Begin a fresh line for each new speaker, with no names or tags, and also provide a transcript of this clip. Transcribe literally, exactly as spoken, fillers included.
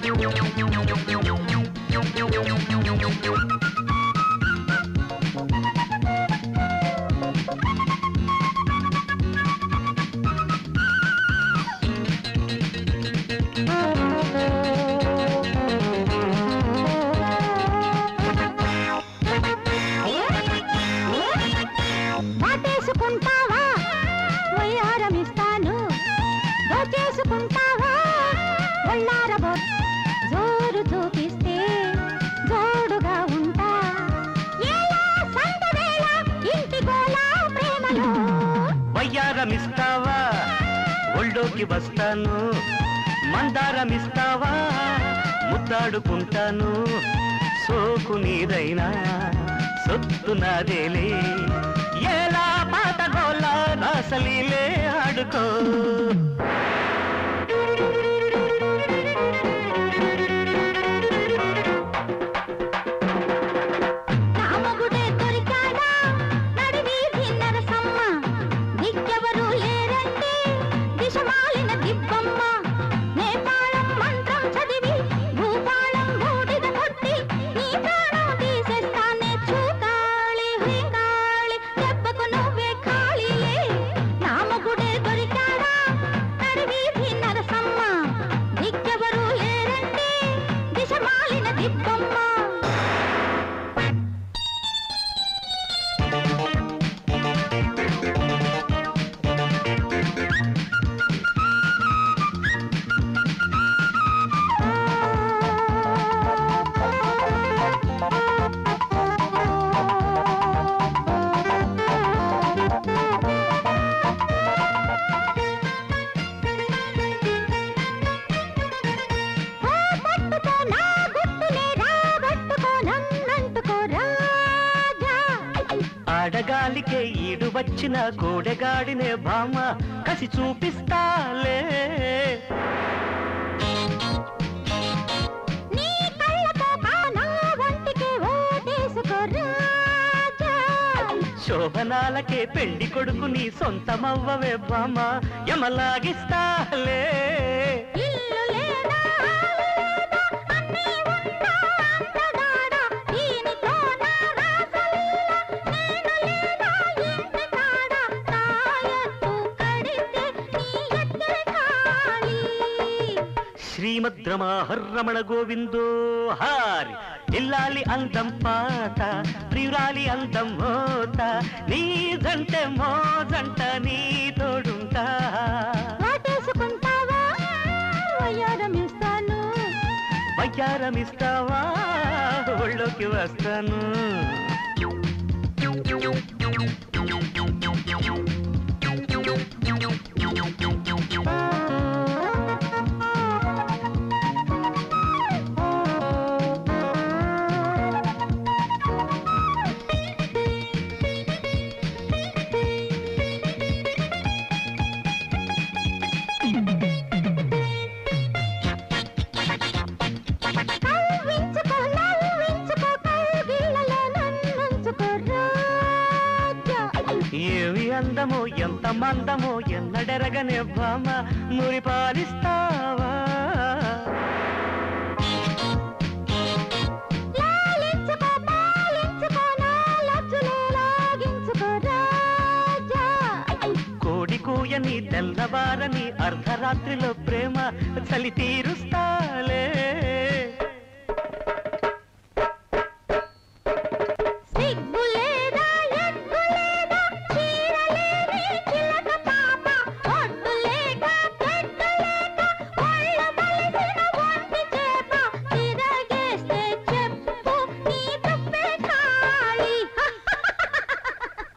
వయ్యారమిస్తావా ఒళ్ళోకి వస్తాను మందారమిస్తావా ముద్దాడుకుంటాను సోకు నీదైనా సొత్తు నాదేలే ఎలా పాతగోలా రాసలీలే ఆడుకో అడగాలికే ఈడు వచ్చిన కోడెగాడినే భామ కసి చూపిస్తాలే శోభనాలకే పెళ్లి కొడుకు నీ సొంతమవ్వవే భామ యమలాగిస్తాలే శ్రీమద్రమాహర్రమణ గోవిందో హారి ఇల్లాలి అందం పాత ప్రియురాలి అందం మోత నీదంటే మోజంట నీ తోడుంటా వయ్యారమిస్తాను వయ్యారమిస్తావా ఒళ్ళోకి వస్తాను ఏవి అందమో ఎంత మందమో ఎన్నడెరగనే భామ మురి పాలిస్తావా కోడి కూయని తెల్లవారని అర్ధరాత్రిలో ప్రేమ చలి తీరుస్తా